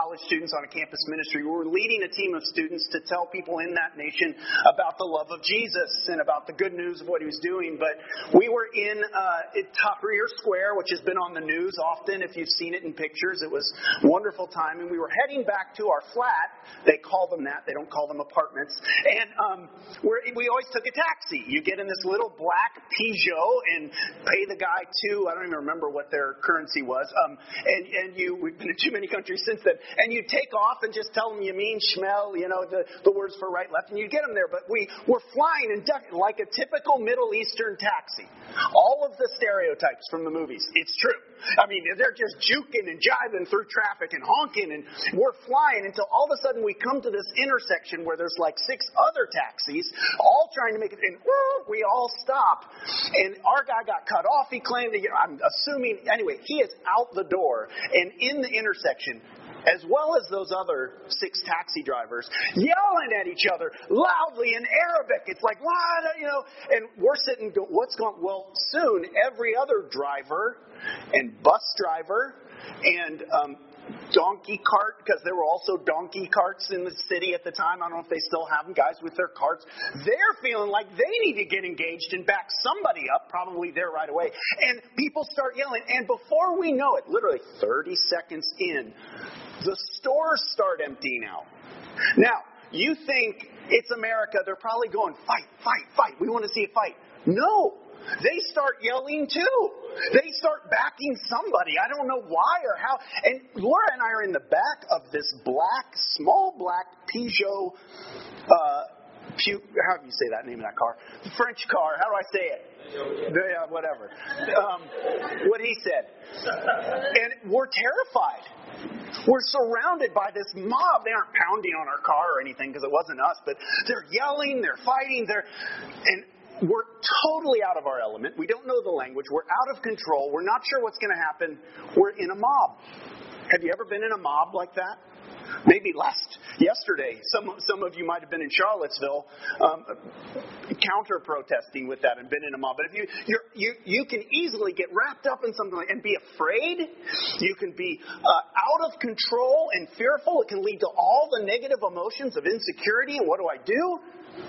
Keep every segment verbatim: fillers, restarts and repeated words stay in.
college students on a campus ministry. We were leading a team of students to tell people in that nation about the love of Jesus and about the good news of what he was doing. But we were in uh, Tahrir Square, which has been on the news often if you've seen it in pictures. It was a wonderful time. And we were heading back to our flat. They call them that. They don't call them apartments. And um, we're, we always took a taxi. You get in this little black Peugeot and pay the guy two, I don't even remember what their currency was. Um, and, and you, we've been in too many countries since then. And you take off and just tell them you mean schmel, you know, the, the words for right, left, and you get them there. But we were flying and ducking like a typical Middle Eastern taxi. All of the stereotypes from the movies. It's true. I mean, they're just juking and jiving through traffic and honking, and we're flying until all of a sudden we come to this intersection where there's like six other taxis, all trying to make it, and we all stop. And our guy got cut off. He claimed that, you know, I'm assuming, anyway, he is out the door and in the intersection, as well as those other six taxi drivers, yelling at each other loudly in Arabic. It's like, what, you know, and we're sitting, what's going, well, soon every other driver and bus driver and um, donkey cart, because there were also donkey carts in the city at the time. I don't know if they still have them, guys with their carts. They're feeling like they need to get engaged and back somebody up, probably there right away. And people start yelling. And before we know it, literally thirty seconds in, the stores start emptying out. Now, you think it's America. They're probably going, fight, fight, fight. We want to see a fight. No. They start yelling too. They start backing somebody. I don't know why or how. And Laura and I are in the back of this black, small black Peugeot, uh, Pew, how do you say that name of that car? The French car. How do I say it? Yeah, whatever. Um, what he said. And we're terrified. We're surrounded by this mob. They aren't pounding on our car or anything because it wasn't us, but they're yelling, they're fighting, they're, and we're totally out of our element. We don't know the language. We're out of control. We're not sure what's going to happen. We're in a mob. Have you ever been in a mob like that? Maybe last yesterday, some some of you might have been in Charlottesville, um, counter protesting with that and been in a mob. But if you you're, you you can easily get wrapped up in something like, and be afraid. You can be uh, out of control and fearful. It can lead to all the negative emotions of insecurity. And what do I do?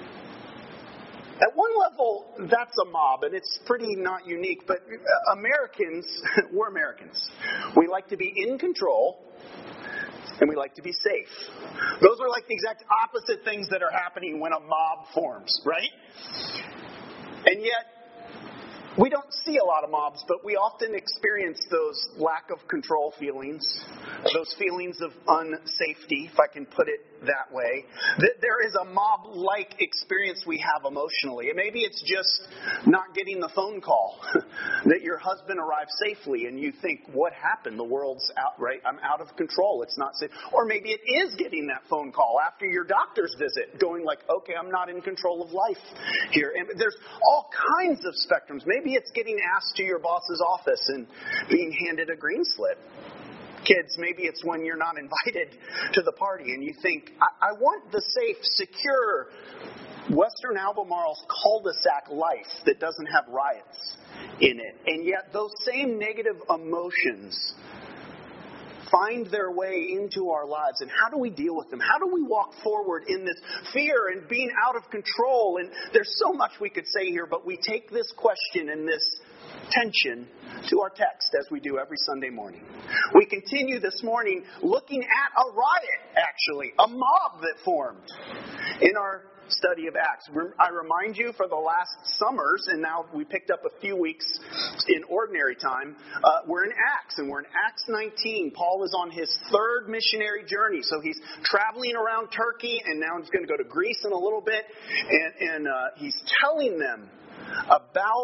At one level, that's a mob, and it's pretty not unique. But Americans, we're Americans. We like to be in control. And we like to be safe. Those are like the exact opposite things that are happening when a mob forms, right? And yet, we don't see a lot of mobs, but we often experience those lack of control feelings, those feelings of unsafety, if I can put it that way. That there is a mob-like experience we have emotionally. And maybe it's just not getting the phone call that your husband arrived safely and you think, what happened? The world's out, right? I'm out of control. It's not safe. Or maybe it is getting that phone call after your doctor's visit, going like, okay, I'm not in control of life here. And there's all kinds of spectrums. Maybe it's getting asked to your boss's office and being handed a green slip. Kids, maybe it's when you're not invited to the party and you think, I, I want the safe, secure Western Albemarle's cul-de-sac life that doesn't have riots in it. And yet those same negative emotions find their way into our lives. And how do we deal with them? How do we walk forward in this fear and being out of control? And there's so much we could say here, but we take this question and this tension to our text as we do every Sunday morning. We continue this morning looking at a riot, actually, a mob that formed in our study of Acts. I remind you, for the last summers, and now we picked up a few weeks in ordinary time, uh, we're in Acts, and we're in Acts nineteen. Paul is on his third missionary journey, so he's traveling around Turkey, and now he's going to go to Greece in a little bit, and, and uh, he's telling them about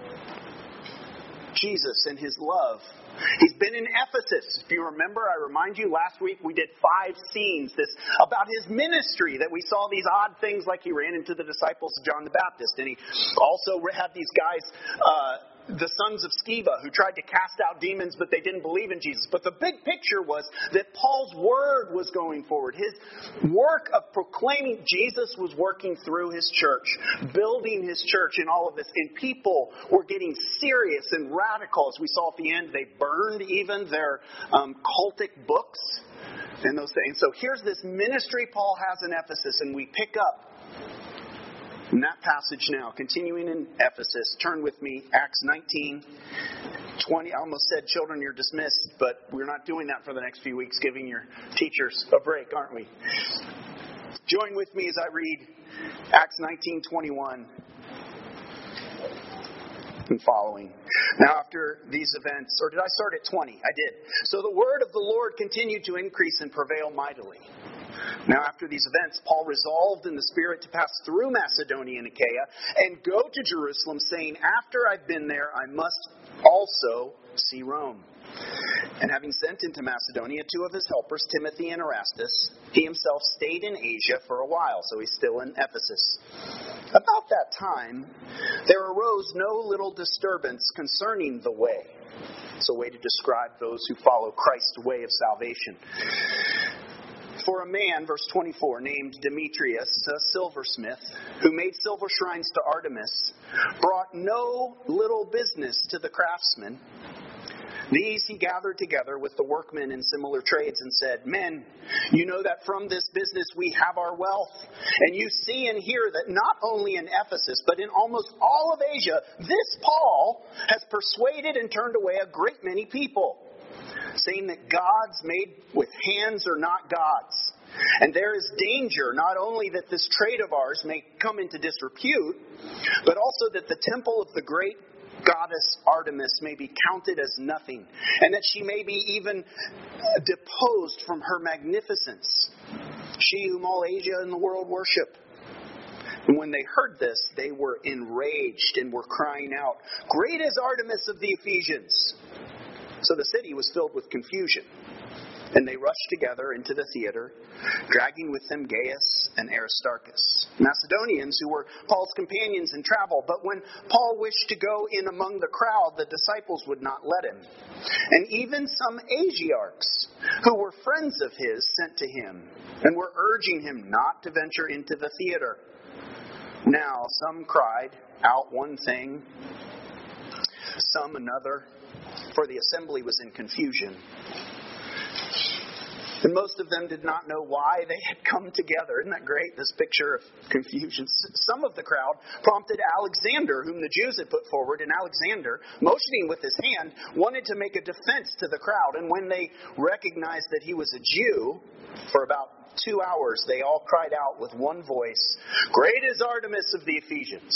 Jesus and his love. He's been in Ephesus. If you remember, I remind you, last week we did five scenes this about his ministry, that we saw these odd things like he ran into the disciples of John the Baptist, and he also had these guys, uh, the sons of Sceva, who tried to cast out demons, but they didn't believe in Jesus. But the big picture was that Paul's word was going forward. His work of proclaiming Jesus was working through his church, building his church in all of this. And people were getting serious and radical. As we saw at the end, they burned even their um, cultic books. and those things. So here's this ministry Paul has in Ephesus, and we pick up in that passage now, continuing in Ephesus. Turn with me, Acts nineteen, twenty. I almost said, children, you're dismissed, but we're not doing that for the next few weeks, giving your teachers a break, aren't we? Join with me as I read Acts nineteen twenty-one and following. Now after these events, or did I start at twenty? I did. So the word of the Lord continued to increase and prevail mightily. Now after these events, Paul resolved in the Spirit to pass through Macedonia and Achaia and go to Jerusalem, saying, after I've been there, I must also see Rome. And having sent into Macedonia two of his helpers, Timothy and Erastus, he himself stayed in Asia for a while, so he's still in Ephesus. About that time, there arose no little disturbance concerning the way. It's a way to describe those who follow Christ's way of salvation. For a man, verse twenty-four, named Demetrius, a silversmith, who made silver shrines to Artemis, brought no little business to the craftsmen. These he gathered together with the workmen in similar trades and said, men, you know that from this business we have our wealth. And you see and hear that not only in Ephesus, but in almost all of Asia, this Paul has persuaded and turned away a great many people, saying that gods made with hands are not gods. And there is danger not only that this trade of ours may come into disrepute, but also that the temple of the great goddess Artemis may be counted as nothing, and that she may be even deposed from her magnificence, she whom all Asia and the world worship. And when they heard this, they were enraged and were crying out, great is Artemis of the Ephesians! So the city was filled with confusion. And they rushed together into the theater, dragging with them Gaius and Aristarchus, Macedonians who were Paul's companions in travel. But when Paul wished to go in among the crowd, the disciples would not let him. And even some Asiarchs, who were friends of his, sent to him, and were urging him not to venture into the theater. Now some cried out one thing, some another, for the assembly was in confusion. And most of them did not know why they had come together. Isn't that great, this picture of confusion? Some of the crowd prompted Alexander, whom the Jews had put forward, and Alexander, motioning with his hand, wanted to make a defense to the crowd. And when they recognized that he was a Jew, for about two hours they all cried out with one voice, great is Artemis of the Ephesians!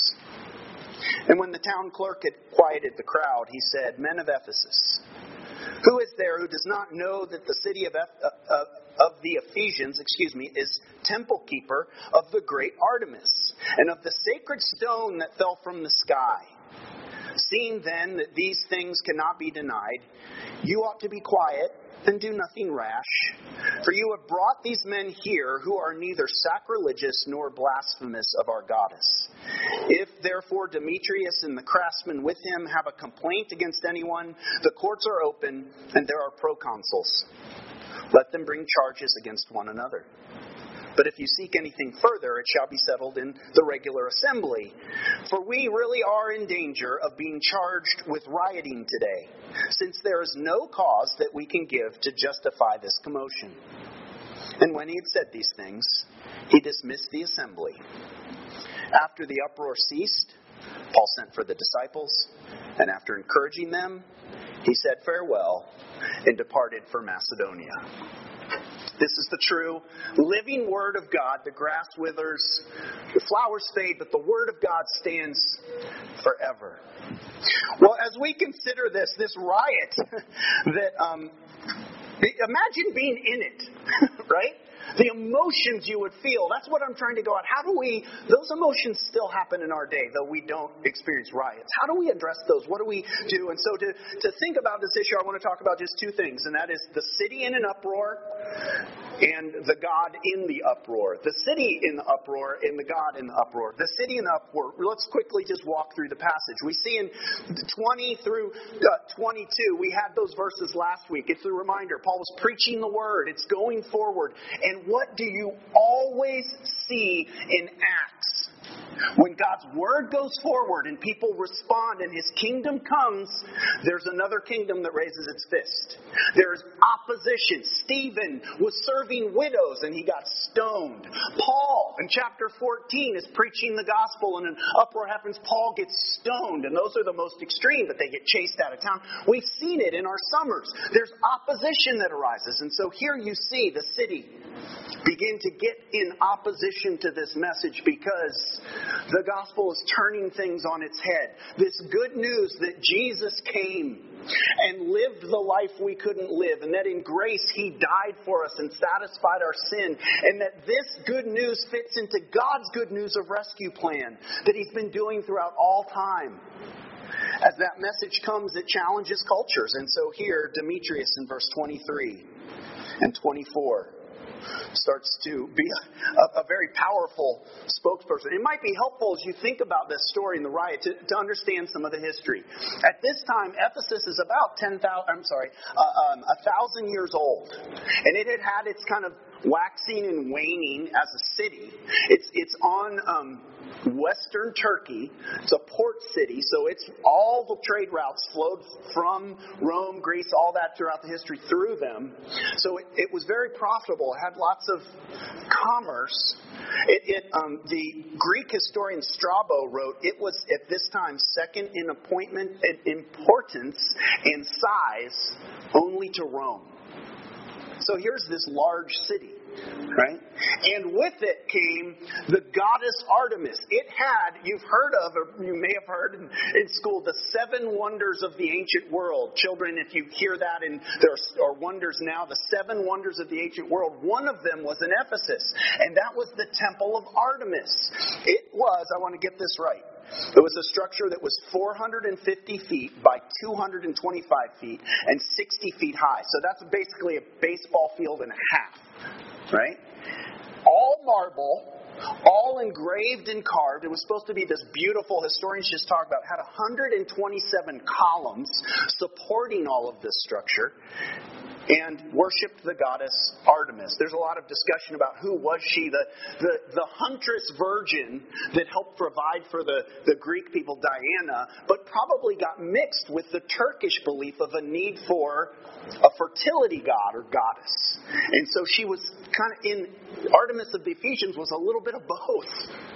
And when the town clerk had quieted the crowd, he said, men of Ephesus, who is there who does not know that the city of, Eph- uh, of the Ephesians, excuse me, is temple keeper of the great Artemis, and of the sacred stone that fell from the sky? Seeing then that these things cannot be denied, you ought to be quiet and do nothing rash. For you have brought these men here who are neither sacrilegious nor blasphemous of our goddess. If therefore Demetrius and the craftsmen with him have a complaint against anyone, the courts are open and there are proconsuls. Let them bring charges against one another. But if you seek anything further, it shall be settled in the regular assembly. For we really are in danger of being charged with rioting today, since there is no cause that we can give to justify this commotion. And when he had said these things, he dismissed the assembly. After the uproar ceased, Paul sent for the disciples, and after encouraging them, he said farewell and departed for Macedonia. This is the true living Word of God. The grass withers, the flowers fade, but the Word of God stands forever. Well, as we consider this, this riot, that um, imagine being in it, right? The emotions you would feel. That's what I'm trying to go at. How do we, those emotions still happen in our day, though we don't experience riots. How do we address those? What do we do? And so to, to think about this issue, I want to talk about just two things, and that is the city in an uproar and the God in the uproar. The city in the uproar and the God in the uproar. The city in the uproar. Let's quickly just walk through the passage. We see in twenty through twenty-two, we had those verses last week. It's a reminder. Paul was preaching the word. It's going forward. And what do you always see in Acts? When God's word goes forward and people respond and his kingdom comes, there's another kingdom that raises its fist. There's opposition. Stephen was serving widows and he got stoned. Paul, in chapter fourteen, is preaching the gospel, and an uproar happens. Paul gets stoned, and those are the most extreme, but they get chased out of town. We've seen it in our summers. There's opposition that arises. And so here you see the city begin to get in opposition to this message because the gospel is turning things on its head. This good news that Jesus came and lived the life we couldn't live, and that in grace He died for us and satisfied our sin, and that this good news fits into God's good news of rescue plan that He's been doing throughout all time. As that message comes, it challenges cultures. And so here, Demetrius in verse twenty-three and twenty-four starts to be a, a very powerful spokesperson. It might be helpful as you think about this story in the riot to, to understand some of the history. At this time, Ephesus is about ten thousand. I'm sorry, uh, um, a thousand years old, and it had had its kind of waxing and waning as a city. It's it's on um, western Turkey. It's a port city, so it's all the trade routes flowed from Rome, Greece, all that throughout the history through them. So it, it was very profitable. It had lots of commerce. It, it um, the Greek historian Strabo wrote it was at this time second in appointment in importance and size only to Rome. So here's this large city, right? And with it came the goddess Artemis. It had, you've heard of, or you may have heard in, in school, the seven wonders of the ancient world. Children, if you hear that, and there are wonders now, the seven wonders of the ancient world, one of them was in Ephesus, and that was the Temple of Artemis. It was, I want to get this right, it was a structure that was four hundred fifty feet by two hundred twenty-five feet and sixty feet high. So that's basically a baseball field and a half, right? All marble, all engraved and carved. It was supposed to be this beautiful, historians just talked about, had one hundred twenty-seven columns supporting all of this structure, and worshipped the goddess Artemis. There's a lot of discussion about who was she, the the, the huntress virgin that helped provide for the, the Greek people, Diana, but probably got mixed with the Turkish belief of a need for a fertility god or goddess. And so she was kind of in, Artemis of the Ephesians was a little bit of both.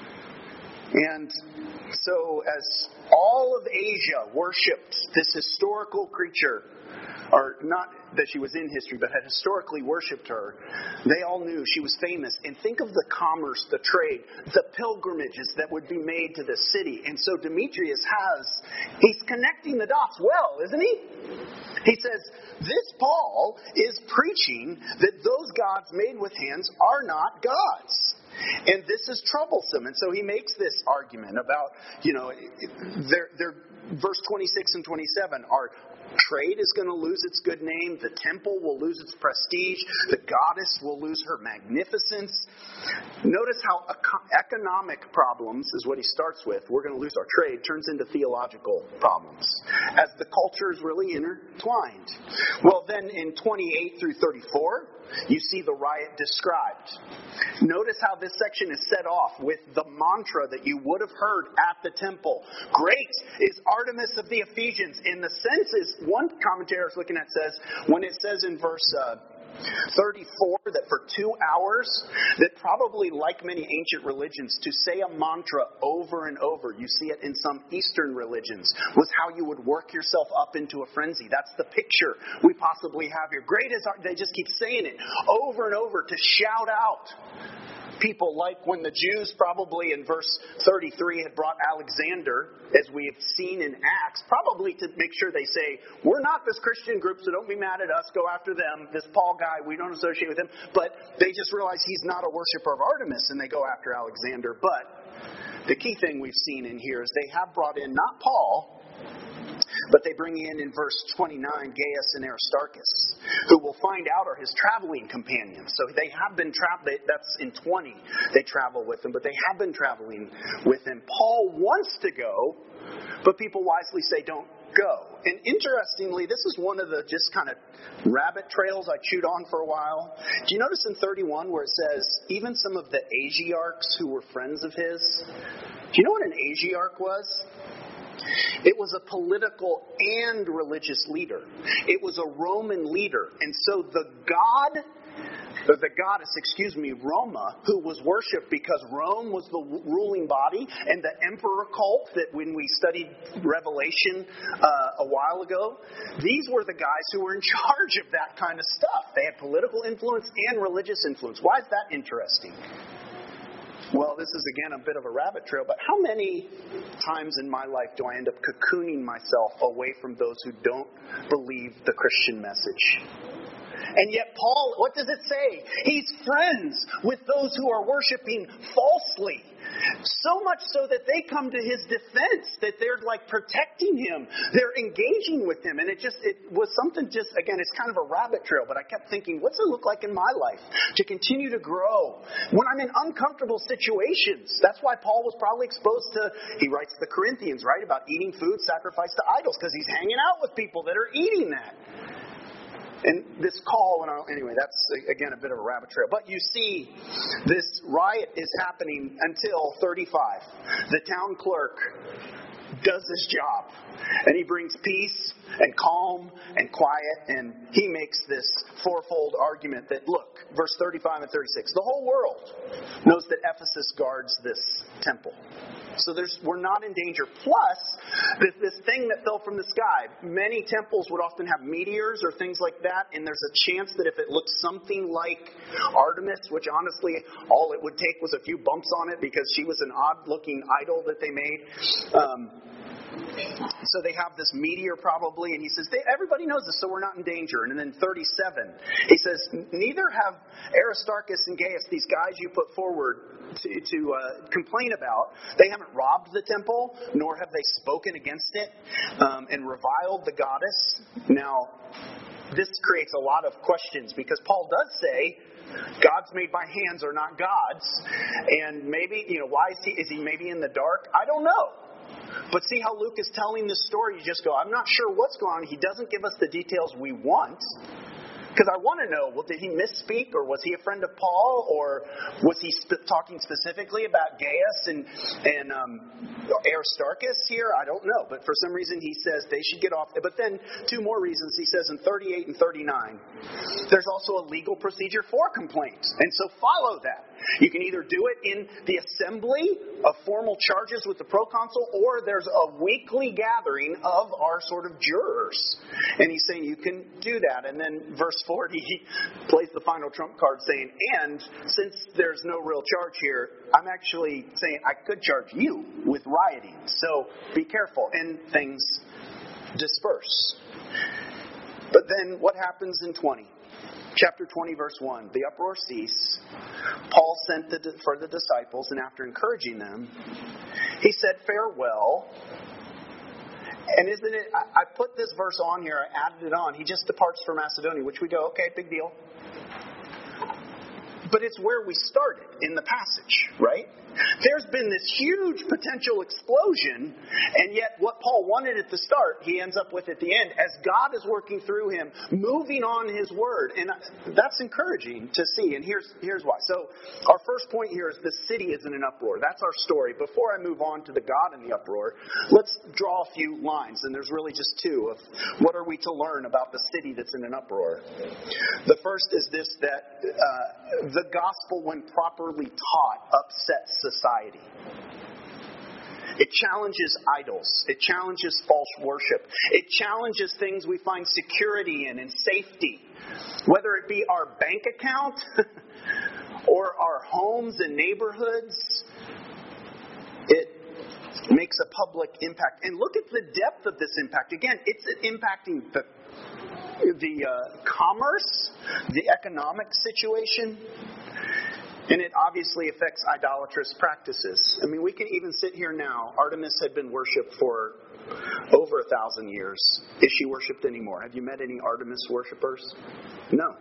And so as all of Asia worshipped this historical creature, or not that she was in history, but had historically worshipped her, they all knew she was famous. And think of the commerce, the trade, the pilgrimages that would be made to the city. And so Demetrius has, he's connecting the dots well, isn't he? He says, this Paul is preaching that those gods made with hands are not gods. And this is troublesome. And so he makes this argument about, you know, their, their verse twenty-six and twenty-seven are, trade is going to lose its good name. The temple will lose its prestige. The goddess will lose her magnificence. Notice how economic problems is what he starts with. We're going to lose our trade. Turns into theological problems as the culture is really intertwined. Well, then in twenty-eight through thirty-four, you see the riot described. Notice how this section is set off with the mantra that you would have heard at the temple. Great is Artemis of the Ephesians. In the sense is, one commentator I was looking at says, when it says in verse uh, thirty-four that for two hours, that probably like many ancient religions, to say a mantra over and over, you see it in some Eastern religions, was how you would work yourself up into a frenzy. That's the picture we possibly have here. Great is our, they just keep saying it over and over to shout out. People like when the Jews probably in verse thirty-three had brought Alexander, as we have seen in Acts, probably to make sure they say, we're not this Christian group, so don't be mad at us, go after them. This Paul guy, we don't associate with him. But they just realize he's not a worshiper of Artemis, and they go after Alexander. But the key thing we've seen in here is they have brought in not Paul, but they bring in, in verse twenty-nine, Gaius and Aristarchus, who we'll find out are his traveling companions. So they have been traveling, that's in twenty, they travel with him, but they have been traveling with him. Paul wants to go, but people wisely say don't go. And interestingly, this is one of the just kind of rabbit trails I chewed on for a while. Do you notice in thirty-one where it says, even some of the Asiarchs who were friends of his? Do you know what an Asiarch was? It was a political and religious leader. It was a Roman leader. And so the god, or the goddess, excuse me, Roma, who was worshipped because Rome was the ruling body, and the emperor cult that when we studied Revelation uh, a while ago, these were the guys who were in charge of that kind of stuff. They had political influence and religious influence. Why is that interesting? Well, this is, again, a bit of a rabbit trail, but how many times in my life do I end up cocooning myself away from those who don't believe the Christian message? And yet Paul, what does it say? He's friends with those who are worshiping falsely. So much so that they come to his defense, that they're like protecting him. They're engaging with him. And it just, it was something just, again, it's kind of a rabbit trail, but I kept thinking, what's it look like in my life to continue to grow when I'm in uncomfortable situations? That's why Paul was probably exposed to, he writes to the Corinthians, right, about eating food sacrificed to idols, because he's hanging out with people that are eating that. And this call, and anyway, that's, again, a bit of a rabbit trail. But you see, this riot is happening until thirty-five. The town clerk does his job. And he brings peace and calm and quiet. And he makes this fourfold argument that, look, verse thirty-five and thirty-six. The whole world knows that Ephesus guards this temple. So there's, we're not in danger. Plus, this, this thing that fell from the sky. Many temples would often have meteors or things like that. And there's a chance that if it looked something like Artemis, which honestly, all it would take was a few bumps on it because she was an odd-looking idol that they made. Um, so they have this meteor probably. And he says, they, everybody knows this, so we're not in danger. And then thirty-seven, he says, neither have Aristarchus and Gaius, these guys you put forward to, to uh, complain about, they haven't robbed the temple, nor have they spoken against it um, and reviled the goddess. Now, this creates a lot of questions because Paul does say, gods made by hands are not gods. And maybe, you know, why is he, is he maybe in the dark? I don't know. But see how Luke is telling this story, you just go, I'm not sure what's going on. He doesn't give us the details we want. Because I want to know, well, did he misspeak, or was he a friend of Paul, or was he sp- talking specifically about Gaius and and um, Aristarchus here? I don't know, but for some reason he says they should get off. But then two more reasons. He says in thirty-eight and thirty-nine, there's also a legal procedure for complaints, and so follow that. You can either do it in the assembly of formal charges with the proconsul, or there's a weekly gathering of our sort of jurors. And he's saying you can do that. And then verse forty, he plays the final trump card saying, and since there's no real charge here, I'm actually saying I could charge you with rioting. So be careful. And things disperse. But then what happens in twenty? Chapter twenty, verse one. The uproar ceased. Paul sent the, for the disciples, and after encouraging them, he said, farewell. And isn't it, I, I put this verse on here, I added it on. He just departs for Macedonia, which we go, okay, big deal. But it's where we started in the passage, right? There's been this huge potential explosion, and yet what Paul wanted at the start, he ends up with at the end, as God is working through him, moving on his word. And that's encouraging to see, and here's here's why. So our first point here is the city is in an uproar. That's our story. Before I move on to the God in the uproar, let's draw a few lines, and there's really just two of what are we to learn about the city that's in an uproar. The first is this, that uh, the gospel, when properly taught, upsets society. It challenges idols. It challenges false worship. It challenges things we find security in and safety. Whether it be our bank account or our homes and neighborhoods, it makes a public impact. And look at the depth of this impact. Again, it's impacting the, the uh, commerce, the economic situation. And it obviously affects idolatrous practices. I mean, we can even sit here now. Artemis had been worshipped for over a thousand years. Is she worshipped anymore? Have you met any Artemis worshipers? No.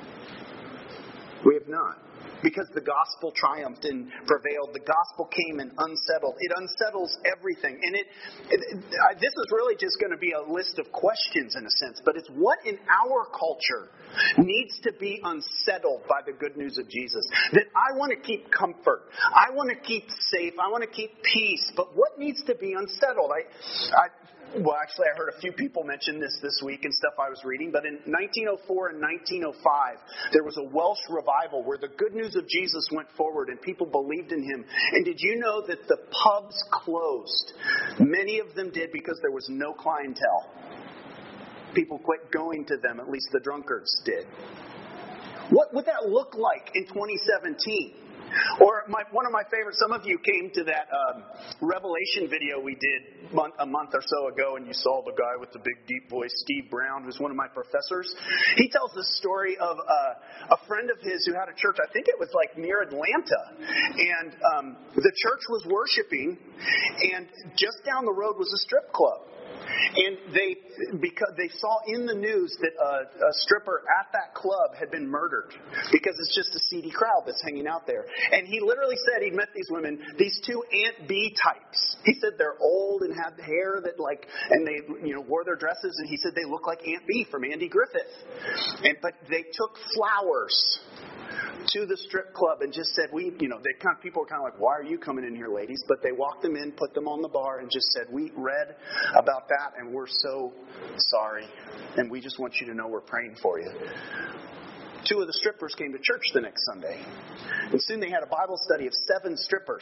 We have not. Because the gospel triumphed and prevailed. The gospel came and unsettled. It unsettles everything. And it, it, it this is really just going to be a list of questions in a sense. But it's what in our culture needs to be unsettled by the good news of Jesus. That I want to keep comfort. I want to keep safe. I want to keep peace. But what needs to be unsettled? I, I well, actually, I heard a few people mention this this week and stuff I was reading, but in nineteen oh four and nineteen oh five, there was a Welsh revival where the good news of Jesus went forward and people believed in him. And did you know that the pubs closed? Many of them did because there was no clientele. People quit going to them, at least the drunkards did. What would that look like in twenty seventeen? Or my, one of my favorites, some of you came to that um, Revelation video we did month, a month or so ago, and you saw the guy with the big deep voice, Steve Brown, who's one of my professors. He tells the story of uh, a friend of his who had a church, I think it was like near Atlanta, and um, the church was worshiping, and just down the road was a strip club. And they, because they saw in the news that a, a stripper at that club had been murdered because it's just a seedy crowd that's hanging out there. And he literally said he'd met these women, these two Aunt B types. He said they're old and had hair that like, and they, you know, wore their dresses. And he said they look like Aunt B from Andy Griffith. And but they took flowers to the strip club and just said, we, you know, they kind of, people were kind of like, why are you coming in here, ladies? But they walked them in, put them on the bar, and just said, we read about that, and we're so sorry, and we just want you to know we're praying for you. Two of the strippers came to church the next Sunday, and soon they had a Bible study of seven strippers,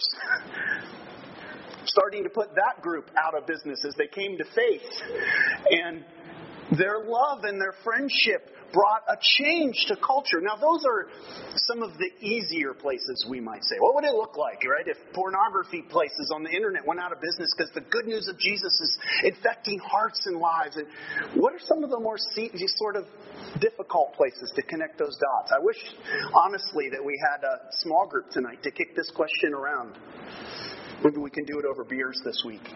starting to put that group out of business as they came to faith. And their love and their friendship brought a change to culture. Now, those are some of the easier places we might say. What would it look like, right, if pornography places on the internet went out of business because the good news of Jesus is infecting hearts and lives? And what are some of the more sort of difficult places to connect those dots? I wish, honestly, that we had a small group tonight to kick this question around. Maybe we can do it over beers this week.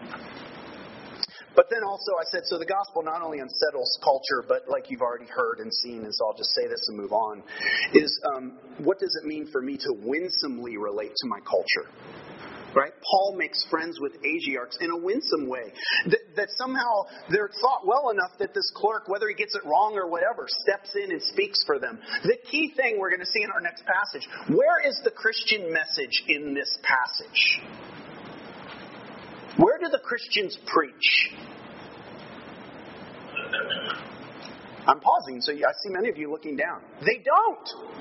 But then also I said, so the gospel not only unsettles culture, but like you've already heard and seen, and so I'll just say this and move on, is um, what does it mean for me to winsomely relate to my culture? Right? Paul makes friends with Asiarchs in a winsome way. That, that somehow they're thought well enough that this clerk, whether he gets it wrong or whatever, steps in and speaks for them. The key thing we're going to see in our next passage, where is the Christian message in this passage? Where do the Christians preach? I'm pausing, so I see many of you looking down. They don't.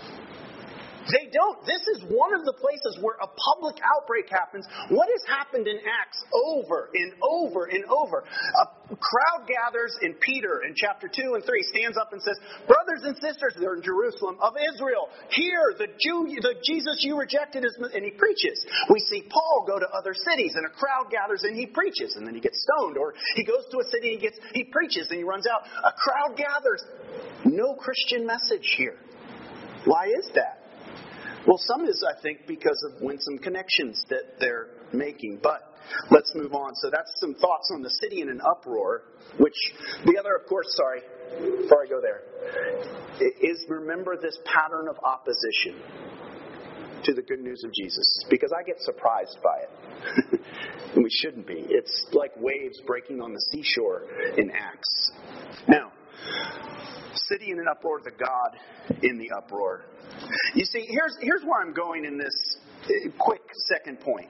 They don't. This is one of the places where a public outbreak happens. What has happened in Acts over and over and over? A crowd gathers, and Peter in chapter two and three stands up and says, brothers and sisters, they're in Jerusalem, of Israel, hear the Jew, the Jesus you rejected, is, and he preaches. We see Paul go to other cities, and a crowd gathers, and he preaches, and then he gets stoned. Or he goes to a city, and he, gets, he preaches, and he runs out. A crowd gathers. No Christian message here. Why is that? Well, some is, I think, because of winsome connections that they're making. But let's move on. So that's some thoughts on the city in an uproar, which the other, of course, sorry, before I go there, is remember this pattern of opposition to the good news of Jesus. Because I get surprised by it. And we shouldn't be. It's like waves breaking on the seashore in Acts. Now, city in an uproar, the God in the uproar. You see, here's here's where I'm going in this quick second point.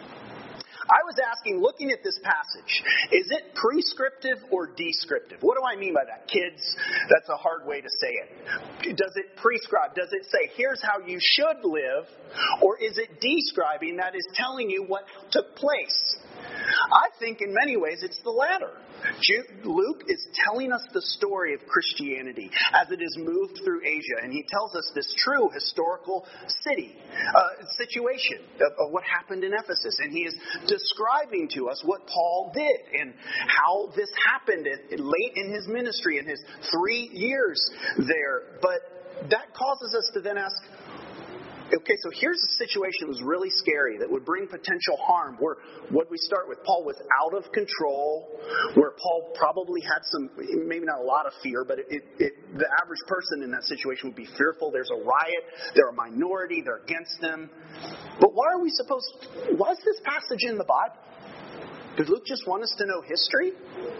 I was asking, looking at this passage, is it prescriptive or descriptive? What do I mean by that? Kids, that's a hard way to say it. Does it prescribe? Does it say, here's how you should live? Or is it describing, that is telling you what took place? I think in many ways it's the latter. Luke is telling us the story of Christianity as it has moved through Asia, and he tells us this true historical city uh, situation of, of what happened in Ephesus, and he is describing to us what Paul did and how this happened at, late in his ministry, in his three years there. But that causes us to then ask, okay, so here's a situation that was really scary that would bring potential harm. Where what we start with, Paul was out of control, where Paul probably had some, maybe not a lot of fear, but it, it, it, the average person in that situation would be fearful. There's a riot, they're a minority, they're against them. But why are we supposed, why is this passage in the Bible? Did Luke just want us to know history?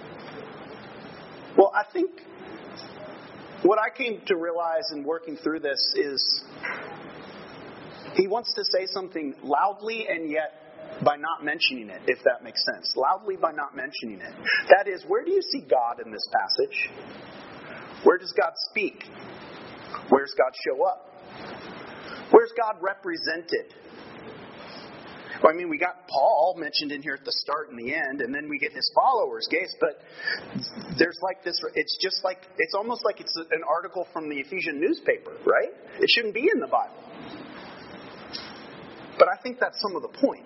Well, I think what I came to realize in working through this is he wants to say something loudly and yet by not mentioning it, if that makes sense. Loudly by not mentioning it. That is, where do you see God in this passage? Where does God speak? Where does God show up? Where's God represented? Well, I mean, we got Paul mentioned in here at the start and the end, and then we get his followers, Gaius, but there's like this, it's just like, it's almost like it's an article from the Ephesian newspaper, right? It shouldn't be in the Bible. But I think that's some of the point.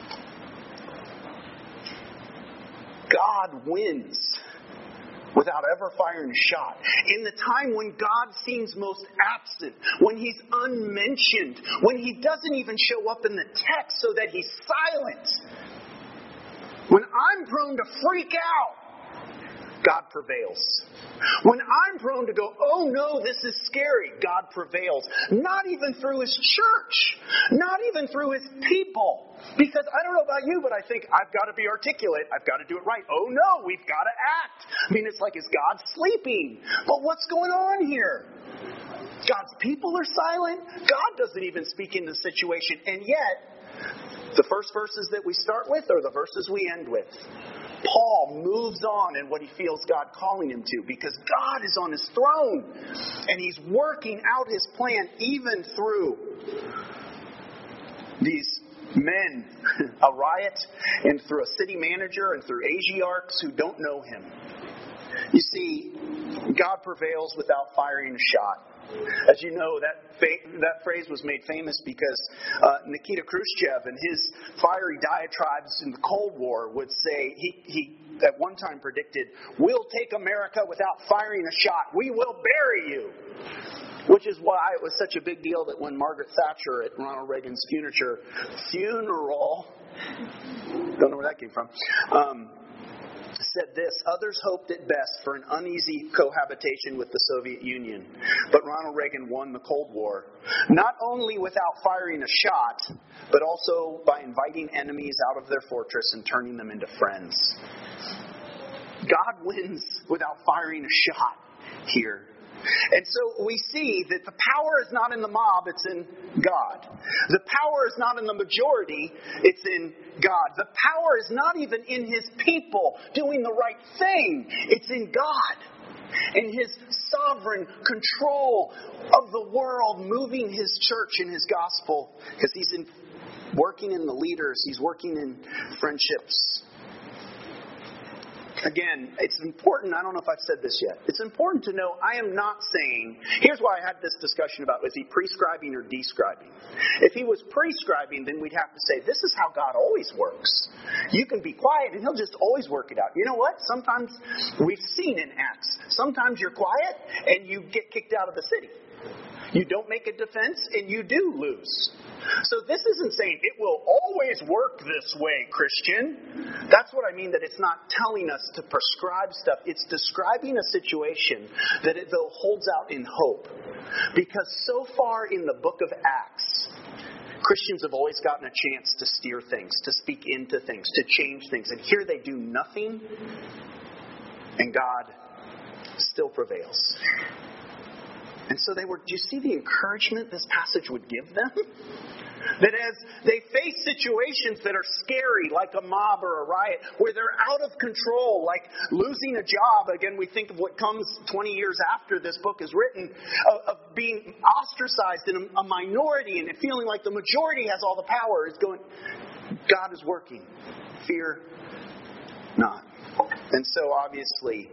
God wins without ever firing a shot. In the time when God seems most absent, when He's unmentioned, when He doesn't even show up in the text so that He's silent, when I'm prone to freak out, God prevails. When I'm prone to go, oh no, this is scary, God prevails. Not even through His church. Not even through His people. Because I don't know about you, but I think I've got to be articulate. I've got to do it right. Oh no, we've got to act. I mean, it's like, is God sleeping? But what's going on here? God's people are silent. God doesn't even speak in the situation. And yet, the first verses that we start with are the verses we end with. Paul moves on in what he feels God calling him to, because God is on His throne and He's working out His plan even through these men, a riot, and through a city manager and through Asiarchs who don't know Him. You see, God prevails without firing a shot. As you know, that fa- that phrase was made famous because uh, Nikita Khrushchev and his fiery diatribes in the Cold War would say, he, he at one time predicted, we'll take America without firing a shot. We will bury you. Which is why it was such a big deal that when Margaret Thatcher at Ronald Reagan's funeral, funeral don't know where that came from, um, said this: others hoped at best for an uneasy cohabitation with the Soviet Union. But Ronald Reagan won the Cold War, not only without firing a shot, but also by inviting enemies out of their fortress and turning them into friends. God wins without firing a shot here. And so we see that the power is not in the mob, it's in God. The power is not in the majority, it's in God. The power is not even in His people doing the right thing, it's in God. And His sovereign control of the world, moving His church and His gospel, because He's in, working in the leaders, He's working in friendships. Again, it's important, I don't know if I've said this yet, it's important to know I am not saying, here's why I had this discussion about, is He prescribing or describing? If He was prescribing, then we'd have to say, this is how God always works. You can be quiet and He'll just always work it out. You know what? Sometimes, we've seen in Acts, sometimes you're quiet and you get kicked out of the city. You don't make a defense and you do lose. So this isn't saying it will always work this way, Christian. That's what I mean, that it's not telling us to prescribe stuff. It's describing a situation that it though holds out in hope. Because so far in the book of Acts, Christians have always gotten a chance to steer things, to speak into things, to change things. And here they do nothing, and God still prevails. And so they were, do you see the encouragement this passage would give them? That as they face situations that are scary, like a mob or a riot, where they're out of control, like losing a job. Again, we think of what comes twenty years after this book is written, of, of being ostracized in a, a minority and it feeling like the majority has all the power. It's going, God is working. Fear not. And so obviously,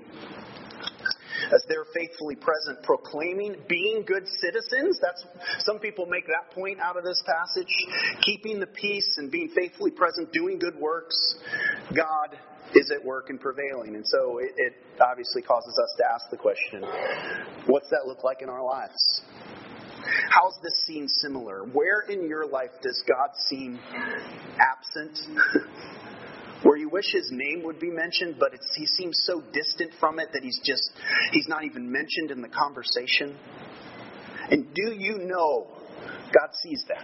as they're faithfully present, proclaiming, being good citizens. That's, some people make that point out of this passage. Keeping the peace and being faithfully present, doing good works. God is at work and prevailing. And so it, it obviously causes us to ask the question, what's that look like in our lives? How's this seem similar? Where in your life does God seem absent? Where you wish His name would be mentioned, but it's, He seems so distant from it that He's just, He's not even mentioned in the conversation. And do you know God sees that?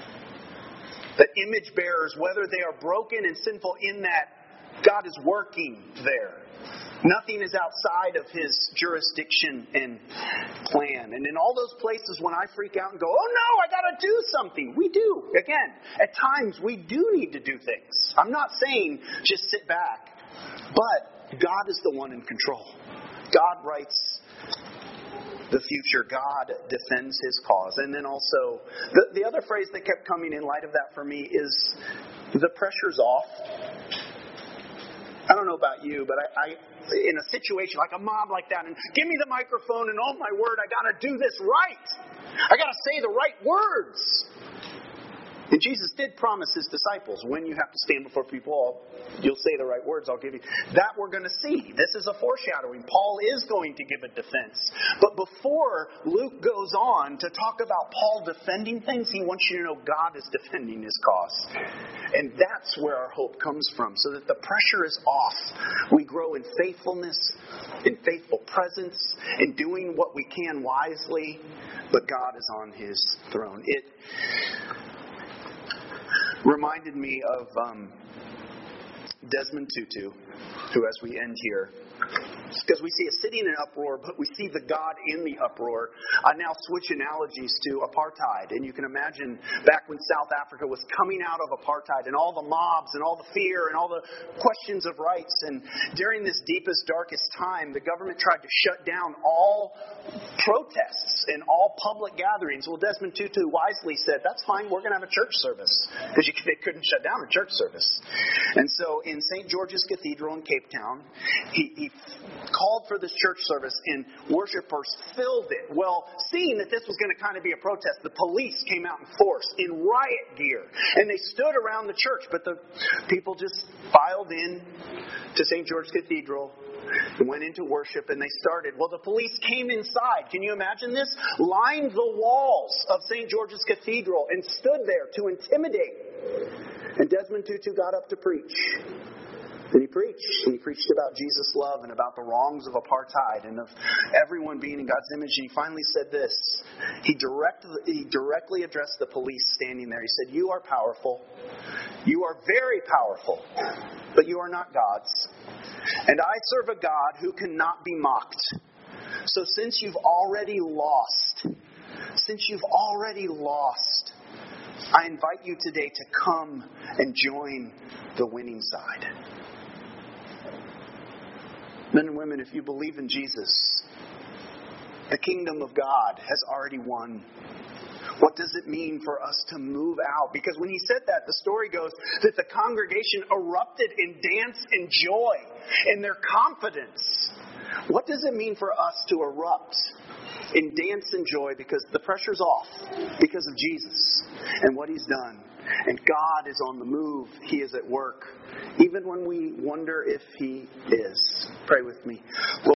That image bearers, whether they are broken and sinful in that, God is working there. Nothing is outside of His jurisdiction and plan. And in all those places when I freak out and go, oh no, I got to do something. We do. Again, at times we do need to do things. I'm not saying just sit back. But God is the one in control. God writes the future. God defends His cause. And then also, the, the other phrase that kept coming in light of that for me is the pressure's off. I don't know about you, but I, I in a situation like a mob like that, and give me the microphone and oh my word, I got to do this right. I got to say the right words. And Jesus did promise His disciples, when you have to stand before people, you'll say the right words, I'll give you. That we're going to see. This is a foreshadowing. Paul is going to give a defense. But before Luke goes on to talk about Paul defending things, he wants you to know God is defending His cause. And that's where our hope comes from, so that the pressure is off. We grow in faithfulness, in faithful presence, in doing what we can wisely, but God is on His throne. It reminded me of um, Desmond Tutu, who, as we end here, because we see a city in an uproar, but we see the God in the uproar. I now switch analogies to apartheid. And you can imagine back when South Africa was coming out of apartheid and all the mobs and all the fear and all the questions of rights. And during this deepest, darkest time, the government tried to shut down all protests and all public gatherings. Well, Desmond Tutu wisely said, that's fine, we're going to have a church service. Because they couldn't shut down a church service. And so in Saint George's Cathedral in Cape Town, he, he called for this church service and worshipers filled it. Well, seeing that this was going to kind of be a protest, the police came out in force in riot gear. And they stood around the church, but the people just filed in to Saint George's Cathedral and went into worship, and they started. Well, the police came inside. Can you imagine this? Lined the walls of Saint George's Cathedral and stood there to intimidate. And Desmond Tutu got up to preach. And he preached. He preached about Jesus' love and about the wrongs of apartheid and of everyone being in God's image. And he finally said this. He, direct, he directly addressed the police standing there. He said, you are powerful. You are very powerful. But you are not God's. And I serve a God who cannot be mocked. So since you've already lost, since you've already lost, I invite you today to come and join the winning side. Men and women, if you believe in Jesus, the kingdom of God has already won. What does it mean for us to move out? Because when he said that, the story goes that the congregation erupted in dance and joy in their confidence. What does it mean for us to erupt in dance and joy? Because the pressure's off because of Jesus and what He's done. And God is on the move. He is at work. Even when we wonder if He is. Pray with me. Lord,